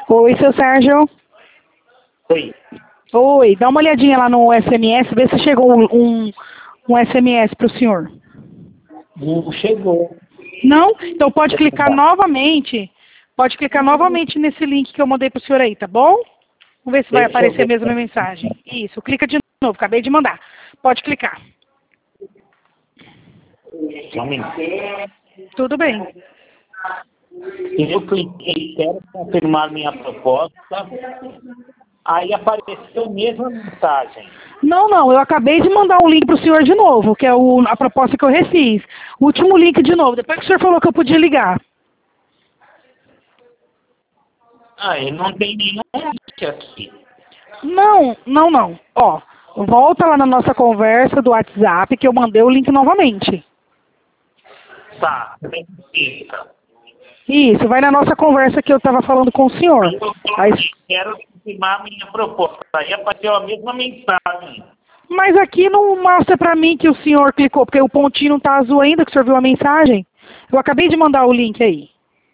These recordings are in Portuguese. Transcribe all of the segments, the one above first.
Oi, seu Sérgio. Oi. Oi, dá uma olhadinha lá no SMS, vê se chegou um SMS para o senhor. Não chegou. Não? Então pode clicar novamente. Pode clicar novamente nesse link que eu mandei para o senhor aí, tá bom? Vamos ver se vai Deixa eu aparecer a ver. mesma mensagem. Isso, clica de novo, acabei de mandar. Pode clicar. Só um minuto. Tudo bem. Eu cliquei, quero confirmar minha proposta. Aí apareceu a mesma mensagem. Não, eu acabei de mandar um link para o senhor de novo, que é a proposta que eu refiz. O último link de novo, depois que o senhor falou que eu podia ligar. Aí não tem nenhum link aqui. Não. Ó, volta lá na nossa conversa do WhatsApp que eu mandei o link novamente. Tá, verifica. Isso, vai na nossa conversa que eu estava falando com o senhor. Eu Aí, quero confirmar minha proposta. Aí apareceu a mesma mensagem. mas aqui não mostra pra mim que o senhor clicou, porque o pontinho não tá azul ainda, que o senhor viu a mensagem. Eu acabei de mandar o link aí.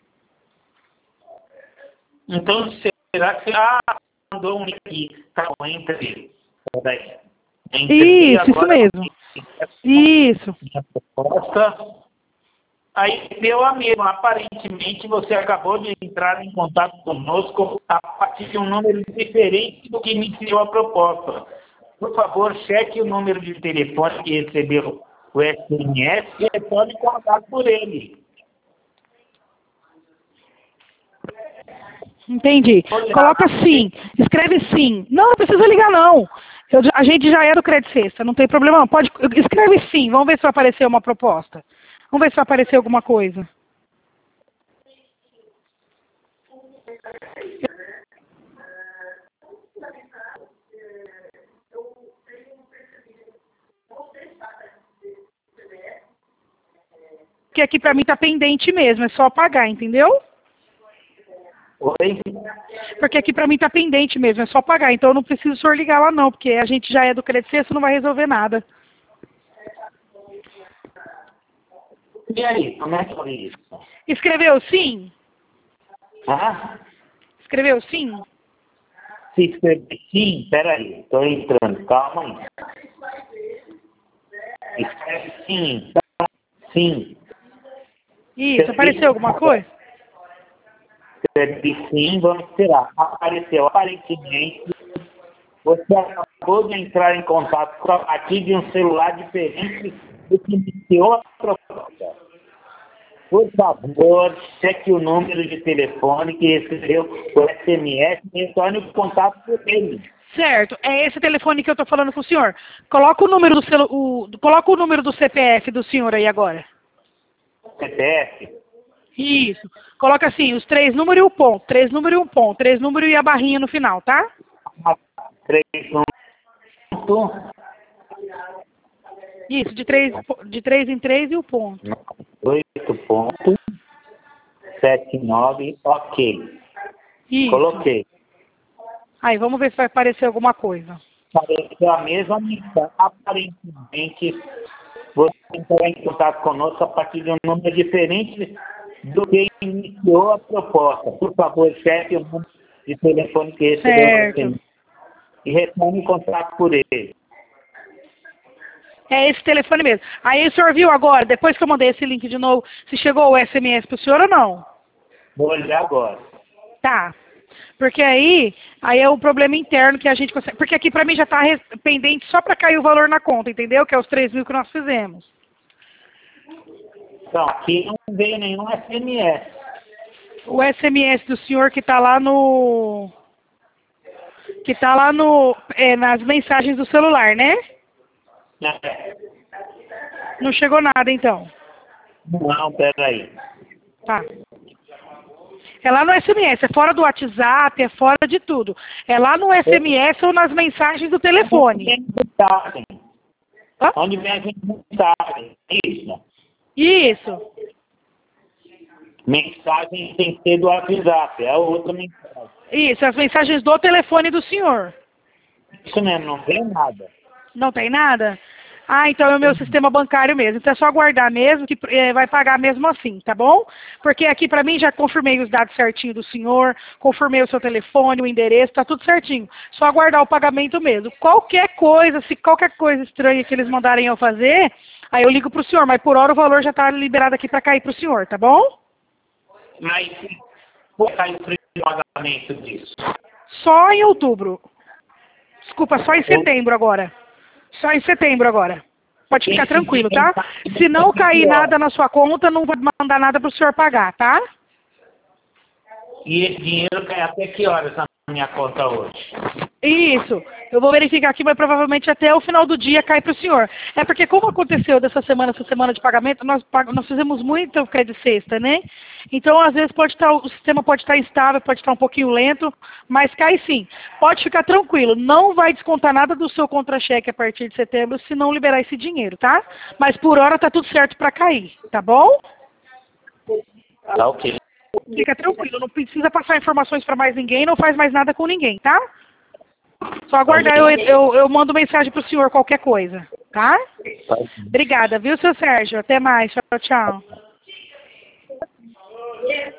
Então, será que... mandou um link aqui. Tá, entre... Peraí. Isso mesmo. Isso. Minha proposta. Aí deu a mesma. Aparentemente, você acabou de entrar em contato conosco a partir de um número diferente do que iniciou a proposta. Por favor, cheque o número de telefone que recebeu o SMS e retorne contato por ele. Entendi. Coloca sim. Escreve sim. Não precisa ligar não. A gente já é do Crédito Sexta, não tem problema não. Escreve sim. Vamos ver se vai aparecer uma proposta. Vamos ver se vai aparecer alguma coisa. Porque aqui pra mim tá pendente mesmo, é só pagar, entendeu? Oi? Porque aqui pra mim tá pendente mesmo, é só pagar. Então eu não preciso o senhor ligar lá não, porque a gente já é do Crédito Sexta, não vai resolver nada. E aí, como é que foi isso? Escreveu sim? Ah? Escreveu sim? Se escrever sim, peraí, estou entrando, calma aí. Escreve sim, sim. Isso, apareceu alguma coisa? Escreve sim, vamos esperar. Apareceu, aparentemente, você acabou de entrar em contato aqui de um celular diferente do que iniciou a proposta. Por favor, cheque o número de telefone que recebeu o SMS e retorne o contato por ele. Certo, é esse telefone que eu tô falando com o senhor. Coloca o número coloca o número do CPF do senhor aí agora. CPF? Isso. Coloca assim, os 3 números e o ponto. 3 números e um ponto. 3 números e a barrinha no final, tá? 3 ponto. Isso, de três em 3 e o ponto. 8.79, ok. Isso. Coloquei. Aí, vamos ver se vai aparecer alguma coisa. Apareceu a mesma missão. Aparentemente, você entrará em contato conosco a partir de um número diferente do que iniciou a proposta. Por favor, cheque o número de telefone que recebeu Certo. e retorne o contato por ele. É esse telefone mesmo. Aí o senhor viu agora, depois que eu mandei esse link de novo, se chegou o SMS pro senhor ou não? Vou olhar agora. Tá. Porque aí é o problema interno que a gente consegue. Porque aqui pra mim já tá pendente só pra cair o valor na conta, entendeu? Que é os 3 mil que nós fizemos. Então, aqui não veio nenhum SMS. O SMS do senhor que tá lá no. Nas mensagens do celular, né? É. Não chegou nada então. Não, peraí. Tá. É lá no SMS, é fora do WhatsApp, é fora de tudo. É lá no SMS ou nas mensagens do telefone. Hã? Onde vem as mensagens? Isso. Isso. Mensagem tem que ser do WhatsApp, é a outra mensagem. Isso, as mensagens do telefone do senhor. Isso mesmo, não vem nada. Não tem nada? Ah, então é o meu sistema bancário mesmo. Então é só aguardar mesmo, que vai pagar mesmo assim, tá bom? Porque aqui para mim já confirmei os dados certinho do senhor, confirmei o seu telefone, o endereço, tá tudo certinho. Só aguardar o pagamento mesmo. Qualquer coisa, se qualquer coisa estranha que eles mandarem eu fazer, aí eu ligo pro senhor, mas por hora o valor já tá liberado aqui para cair pro senhor, tá bom? Mas qual é o pagamento disso? Só em outubro. Desculpa, só em setembro agora. Só em setembro agora. Pode ficar tranquilo, tá? Se não cair nada na sua conta, não vou mandar nada para o senhor pagar, tá? E esse dinheiro cai até que horas na minha conta hoje? Isso. Eu vou verificar aqui, mas provavelmente até o final do dia cai para o senhor. É porque como aconteceu essa semana de pagamento, nós fizemos muito crédito sexta, né? Então, às vezes, o sistema pode estar instável, pode estar um pouquinho lento, mas cai sim. Pode ficar tranquilo, não vai descontar nada do seu contra-cheque a partir de setembro se não liberar esse dinheiro, tá? Mas por hora tá tudo certo para cair, tá bom? Tá ok. Fica tranquilo, não precisa passar informações para mais ninguém, não faz mais nada com ninguém, tá? Só aguardar, eu mando mensagem pro senhor qualquer coisa, tá? Obrigada, viu, seu Sérgio? Até mais. Tchau, tchau.